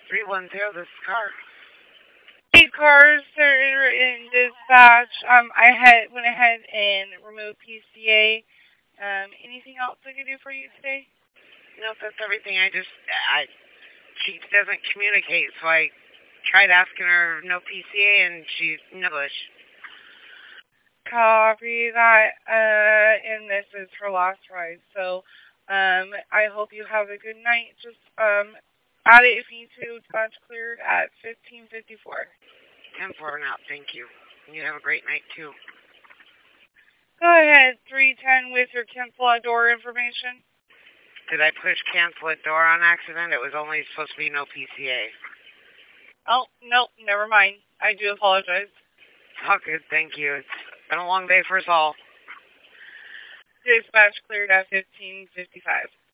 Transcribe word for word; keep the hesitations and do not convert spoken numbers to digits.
three one zero, this is Car. Eight cars are in dispatch. Um, I had went ahead and removed P C A. Um, anything else I can do for you today? No, that's everything. I just, I, she doesn't communicate, so I tried asking her no P C A, and she's English. Copy that. Uh, and this is her last ride. So, um, I hope you have a good night. Just um, add it if you need to. Dispatch cleared at fifteen fifty-four. ten four and out, thank you. You have a great night, too. Go ahead, three ten with your cancel out door information. Did I push cancel a door on accident? It was only supposed to be no P C A. Oh, no, never mind. I do apologize. Oh, good, thank you. It's been a long day for us all. Dispatch cleared at fifteen fifty-five.